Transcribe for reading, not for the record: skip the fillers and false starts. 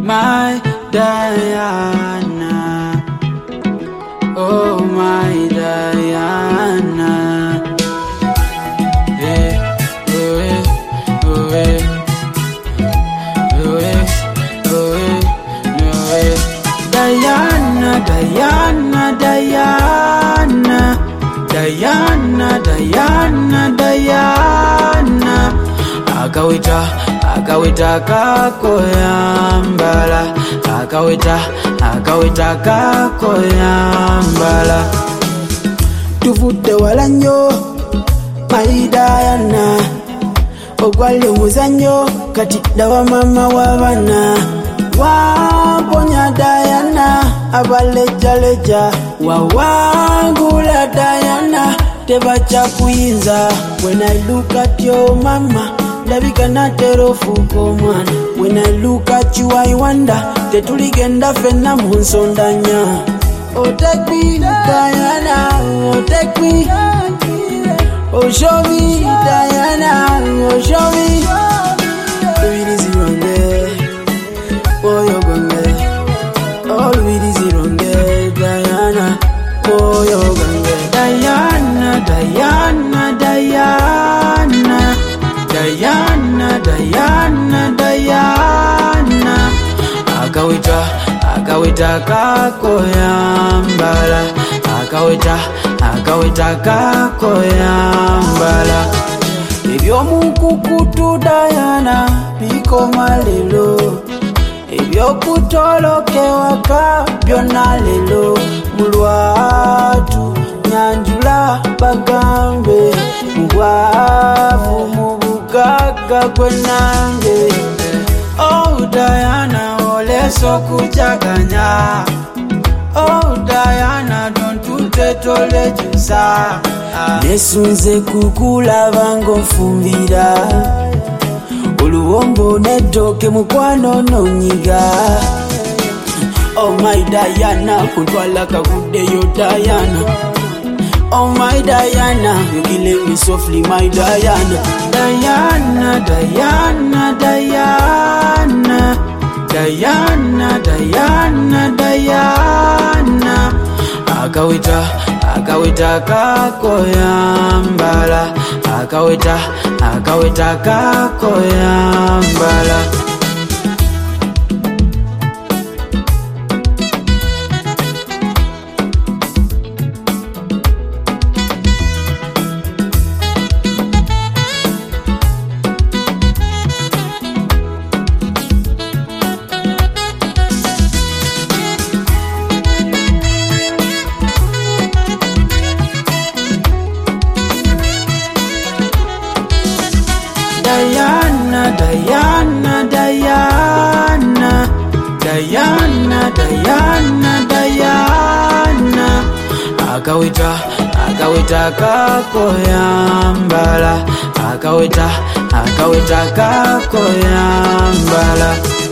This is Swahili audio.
my Diana. Oh my Diana. Eh, oh eh, oh eh, oh eh, oh eh, oh eh. Diana, Diana, Diana, Diana, Diana, Diana. Akawita kakoyambala, akawita kakoyambala. Tuvudde wala nnyo my Diana, ogwali omuzannyo kati dawa mama w'abaana. Wamponya Diana abalejjaleja, wawangula Diana tebakyakuyinza. When I look at your mama ndabika natera ofuuka omwana. When I look at you I wonder tetuligenda fenna mu nsondanya. Oh take me Diana, oh take me, oh show me Diana, oh show me. Louis Zironde, oh you're gonna, oh Louis Zironde, Diana, oh you're gonna. Diana, Diana, Diana, Diana, Diana, Diana. Akawita kakoyambala, akawita kakoyambala. Ebyomukukutu Diana bikoma lelo, ebyokutolokewaka byonna lelo. Mulwatu nyanjula bagambe, mubwavu mubugaga gwenange. Oh Diana oleso kujaganya, oh Diana don't tutetolejesa. Nesunze kukulaba ng'ofumbira, oluwombo n'ettooke mukwano n'onyiga. Oh my Diana, kuntwala kaguddeyo Diana. Oh my Diana, you killing me softly my Diana. Diana, Diana, Diana, Diana, Diana, Diana. Akawita kakoyambala, akawita kakoyambala. Diana, Diana, Diana, Diana, Diana, Diana. Akawita kakoyambala, akawita kakoyambala.